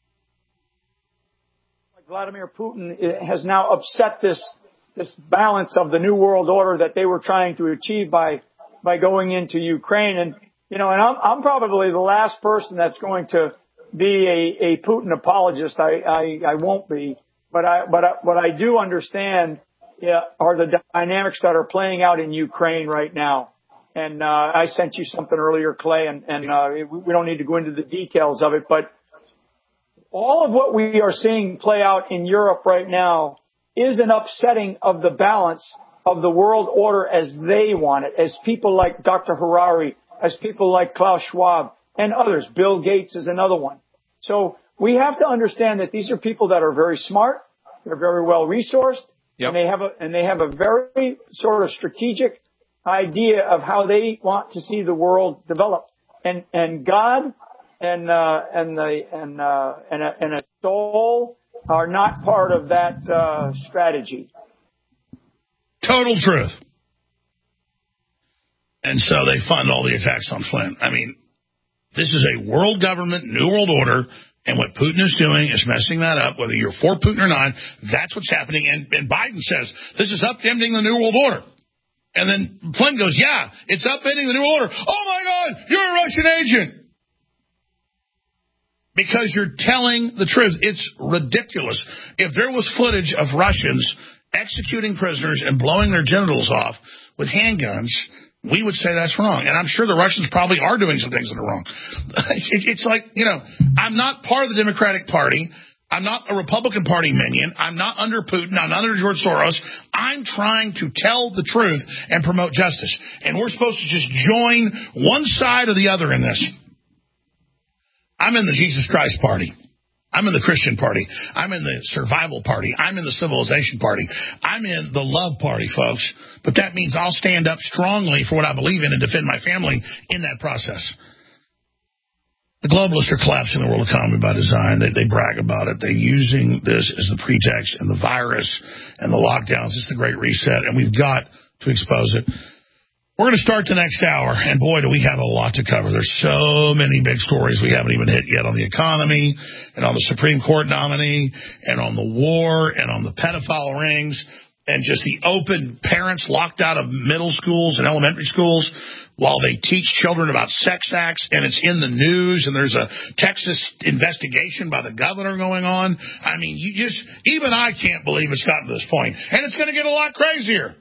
Vladimir Putin has now upset this balance of the New World Order that they were trying to achieve by going into Ukraine. And, and I'm probably the last person that's going to be a Putin apologist. I won't be. But what I do understand are the dynamics that are playing out in Ukraine right now. And I sent you something earlier, Clay, and we don't need to go into the details of it. But all of what we are seeing play out in Europe right now is an upsetting of the balance of the world order as they want it, as people like Dr. Harari, as people like Klaus Schwab and others. Bill Gates is another one. So we have to understand that these are people that are very smart, they're very well resourced, and they have a very sort of strategic idea of how they want to see the world develop. And God and a soul are not part of that strategy. Total truth. And so they fund all the attacks on Flint. I mean, this is a world government, new world order, and what Putin is doing is messing that up. Whether you're for Putin or not, that's what's happening. And Biden says, this is upending the new world order. And then Flynn goes, yeah, it's upending the new world order. Oh, my God, you're a Russian agent. Because you're telling the truth. It's ridiculous. If there was footage of Russians executing prisoners and blowing their genitals off with handguns, we would say that's wrong. And I'm sure the Russians probably are doing some things that are wrong. It's like, I'm not part of the Democratic Party. I'm not a Republican Party minion. I'm not under Putin. I'm not under George Soros. I'm trying to tell the truth and promote justice. And we're supposed to just join one side or the other in this. I'm in the Jesus Christ Party. I'm in the Christian Party. I'm in the Survival Party. I'm in the Civilization Party. I'm in the Love Party, folks. But that means I'll stand up strongly for what I believe in and defend my family in that process. The globalists are collapsing the world economy by design. They brag about it. They're using this as the pretext, and the virus and the lockdowns. It's the Great Reset, and we've got to expose it. We're going to start the next hour, and boy, do we have a lot to cover. There's so many big stories we haven't even hit yet on the economy, and on the Supreme Court nominee, and on the war, and on the pedophile rings, and just the open parents locked out of middle schools and elementary schools while they teach children about sex acts, and it's in the news, and there's a Texas investigation by the governor going on. I mean, even I can't believe it's gotten to this point, and it's going to get a lot crazier.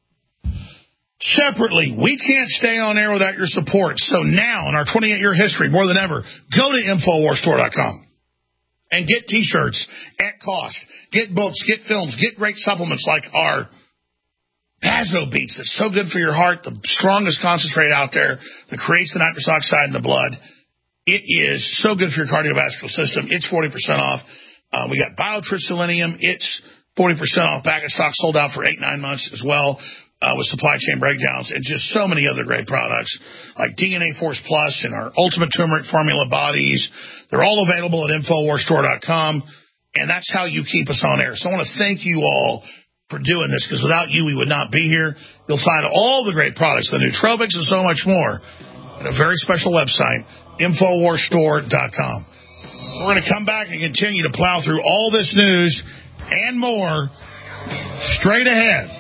Separately, we can't stay on air without your support. So now, in our 28-year history, more than ever, go to InfoWarsStore.com and get T-shirts at cost. Get books, get films, get great supplements like our Pazo Beats. It's so good for your heart, the strongest concentrate out there that creates the nitrous oxide in the blood. It is so good for your cardiovascular system. It's 40% off. We got Biotricelinium. It's 40% off. Back in stock, sold out for 8-9 months as well. With supply chain breakdowns and just so many other great products like DNA Force Plus and our Ultimate Turmeric Formula Bodies. They're all available at InfoWarsStore.com, and that's how you keep us on air. So I want to thank you all for doing this, because without you, we would not be here. You'll find all the great products, the nootropics and so much more, at a very special website, InfoWarsStore.com. So we're going to come back and continue to plow through all this news and more straight ahead.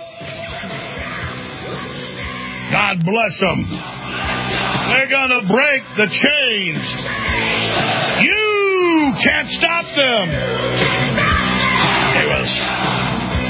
God bless them. They're going to break the chains. You can't stop them. Stay with us.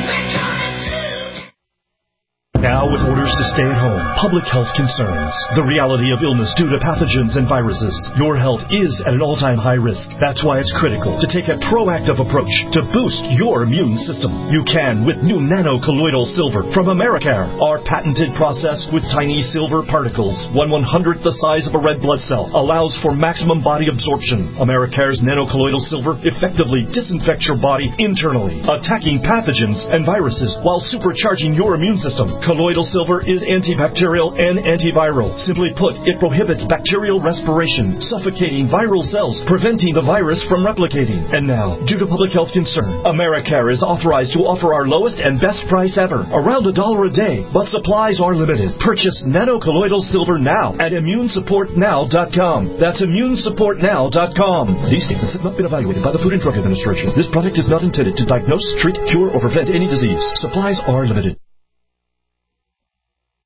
Now, with orders to stay at home, public health concerns, the reality of illness due to pathogens and viruses, your health is at an all-time high risk. That's why it's critical to take a proactive approach to boost your immune system. You can with new nano-colloidal silver from Americare. Our patented process with tiny silver particles, 1/100th the size of a red blood cell, allows for maximum body absorption. Americare's nano-colloidal silver effectively disinfects your body internally, attacking pathogens and viruses while supercharging your immune system. Colloidal silver Silver is antibacterial and antiviral. Simply put, it prohibits bacterial respiration, suffocating viral cells, preventing the virus from replicating. And now, due to public health concern, Americare is authorized to offer our lowest and best price ever, around $1 a day, but supplies are limited. Purchase nanocolloidal silver now at immunesupportnow.com. That's immunesupportnow.com. These statements have not been evaluated by the Food and Drug Administration. This product is not intended to diagnose, treat, cure, or prevent any disease. Supplies are limited.